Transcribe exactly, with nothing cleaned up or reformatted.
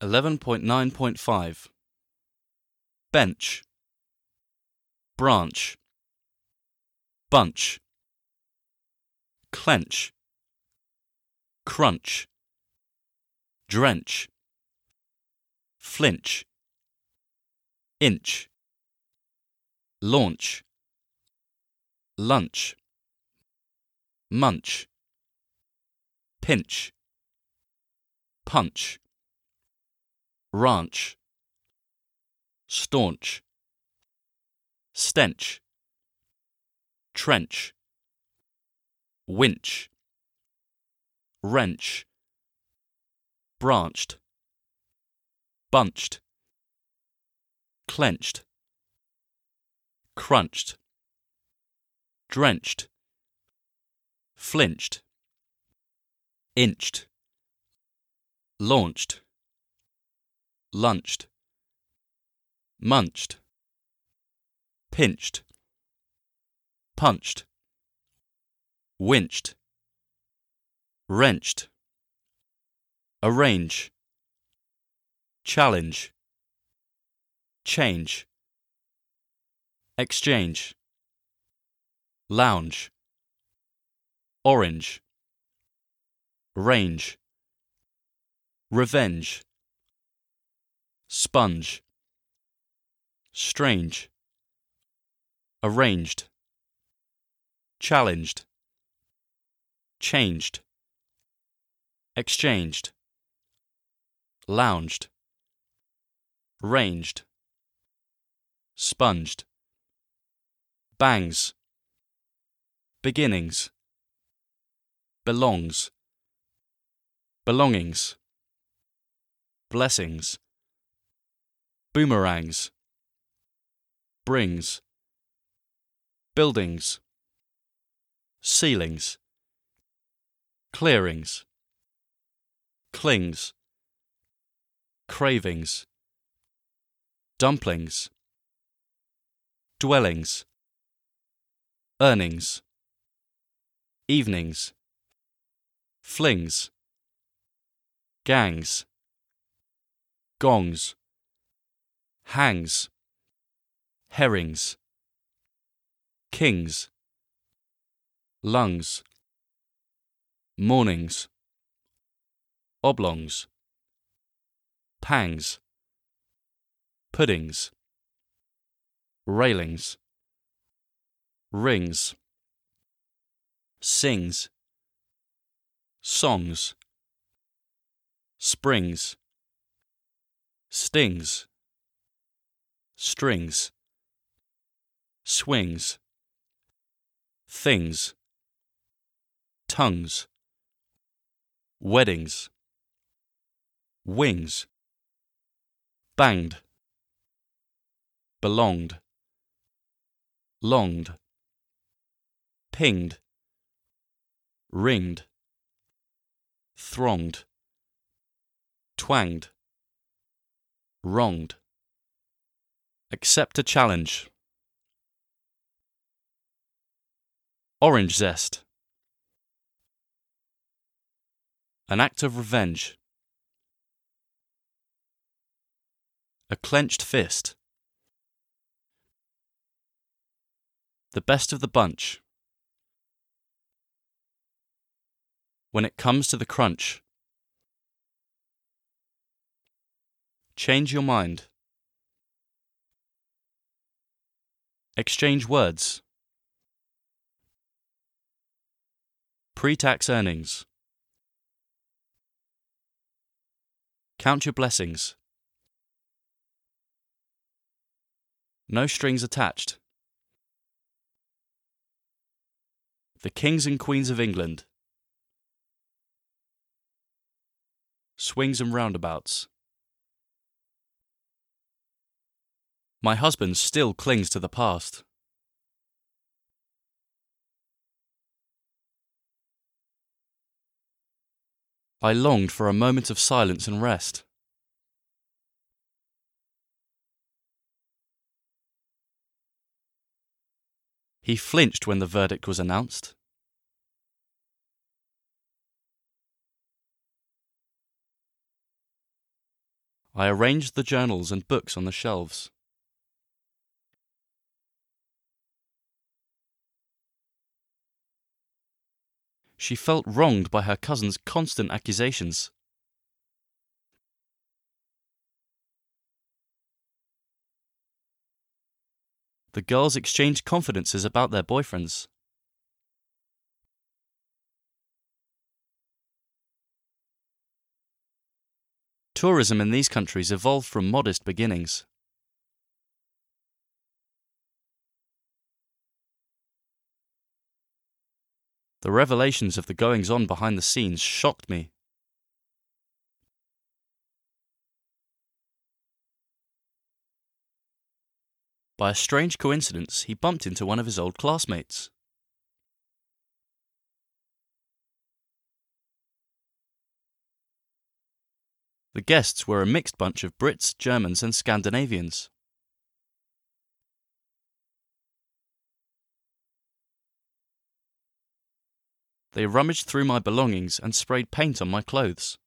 eleven point nine point five. Bench, branch, bunch, clench, crunch, drench, flinch, inch, launch, lunch, munch, pinch, punch, ranch, staunch, stench, trench, winch, wrench, branched, bunched, clenched, crunched, drenched, flinched, inched, launched, lunched, munched, pinched, punched, winched, wrenched, arrange, challenge, change, exchange, lounge, orange, range, revenge, sponge, strange, arranged, challenged, changed, exchanged, lounged, ranged, sponged, bangs, beginnings, belongs, belongings, blessings, boomerangs, brings, buildings, ceilings, clearings, clings, cravings, dumplings, dwellings, earnings, evenings, flings, gangs, gongs, hangs, herrings, kings, lungs, mornings, oblongs, pangs, puddings, railings, rings, sings, songs, springs, stings, strings, swings, things, tongues, weddings, wings, banged, belonged, longed, pinged, ringed, thronged, twanged, wronged. Accept a challenge. Orange zest. An act of revenge. A clenched fist. The best of the bunch. When it comes to the crunch. Change your mind. Exchange words. Pre-tax earnings. Count your blessings. No strings attached. The Kings and Queens of England. Swings and roundabouts. My husband still clings to the past. I longed for a moment of silence and rest. He flinched when the verdict was announced. I arranged the journals and books on the shelves. She felt wronged by her cousin's constant accusations. The girls exchanged confidences about their boyfriends. Tourism in these countries evolved from modest beginnings. The revelations of the goings-on behind the scenes shocked me. By a strange coincidence, he bumped into one of his old classmates. The guests were a mixed bunch of Brits, Germans, and Scandinavians. They rummaged through my belongings and sprayed paint on my clothes.